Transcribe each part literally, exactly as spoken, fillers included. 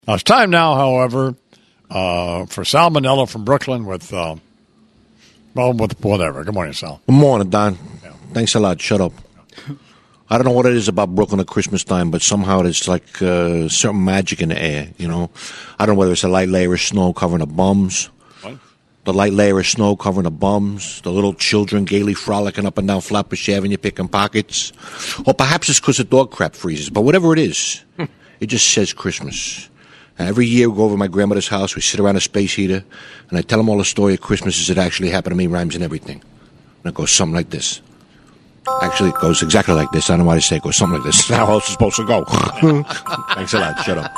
Now, it's time now, however, uh, for Salmonella from Brooklyn with, uh, well, with whatever. Good morning, Sal. Good morning, Don. Yeah. Thanks a lot. Shut up. I don't know what it is about Brooklyn at Christmas time, but somehow there's like uh, certain magic in the air, you know. I don't know whether it's a light layer of snow covering the bums. What? The light layer of snow covering the bums. The little children gaily frolicking up and down Flatbush Avenue picking pockets. Or perhaps it's because the dog crap freezes. But whatever it is, it just says Christmas. And every year we go over to my grandmother's house, we sit around a space heater, and I tell them all the story of Christmas as it actually happened to me, rhymes and everything. And it goes something like this. Actually, it goes exactly like this. I don't know why they say it goes something like this. How else is it supposed to go? Thanks a lot. Shut up.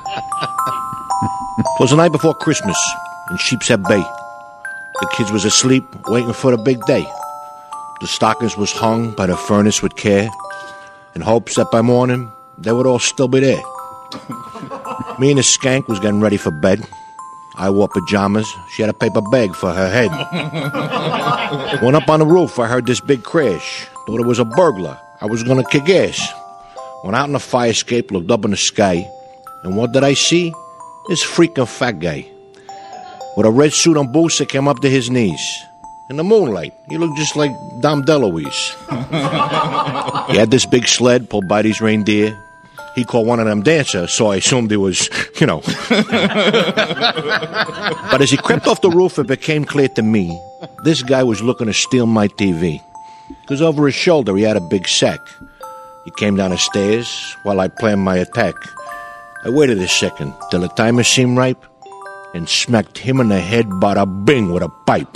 It was the night before Christmas in Sheepshead Bay. The kids was asleep, waiting for the big day. The stockings was hung by the furnace with care, in hopes that by morning they would all still be there. Me and the skank was getting ready for bed. I wore pajamas. She had a paper bag for her head. Went up on the roof. I heard this big crash. Thought it was a burglar. I was going to kick ass. Went out in the fire escape, looked up in the sky. And what did I see? This freaking fat guy. With a red suit and boots that came up to his knees. In the moonlight, he looked just like Dom DeLuise. He had this big sled pulled by these reindeer. He called one of them dancers, so I assumed it was, you know. But as he crept off the roof, it became clear to me this guy was looking to steal my T V. Because over his shoulder, he had a big sack. He came down the stairs while I planned my attack. I waited a second till the timer seemed ripe and smacked him in the head, bada bing, with a pipe.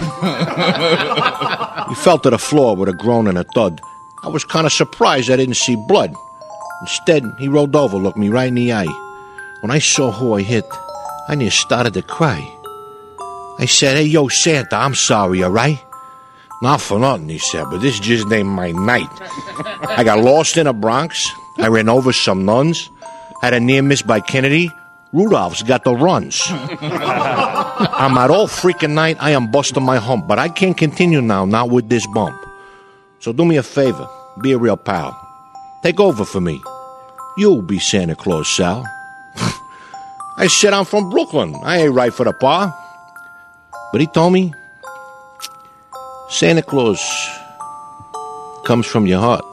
He fell to the floor with a groan and a thud. I was kind of surprised I didn't see blood. Instead, he rolled over, looked me right in the eye. When I saw who I hit, I near started to cry. I said, "Hey, yo, Santa, I'm sorry, all right?" "Not for nothing," he said, "but this just ain't my night. I got lost in the Bronx. I ran over some nuns. Had a near miss by Kennedy. Rudolph's got the runs. I'm out all freaking night. I am busting my hump, but I can't continue now, not with this bump. So do me a favor. Be a real pal. Take over for me. You'll be Santa Claus, Sal." I said, "I'm from Brooklyn. I ain't right for the par." But he told me, Santa Claus comes from your heart.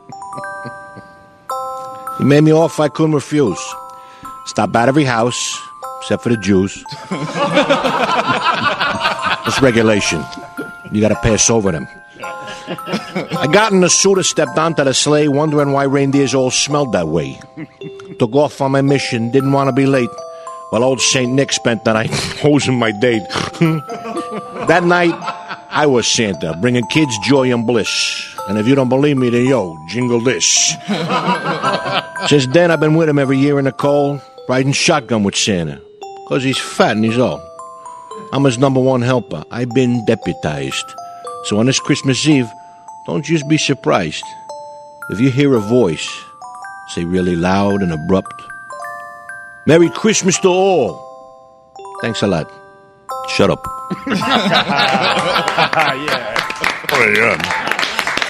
He made me offer I couldn't refuse. Stop at every house, except for the Jews. It's regulation. You gotta pass over them. I got in the suit and stepped onto the sleigh, wondering why reindeers all smelled that way. Took off on my mission, didn't want to be late. While old Saint Nick spent the night hosing my date. That night, I was Santa, bringing kids joy and bliss. And if you don't believe me, then yo, jingle this. Since then, I've been with him every year in the cold, riding shotgun with Santa. Because he's fat and he's old. I'm his number one helper. I've been deputized. So on this Christmas Eve, don't just be surprised if you hear a voice say really loud and abrupt, "Merry Christmas to all." Thanks a lot. Shut up. Yeah. Oh, yeah.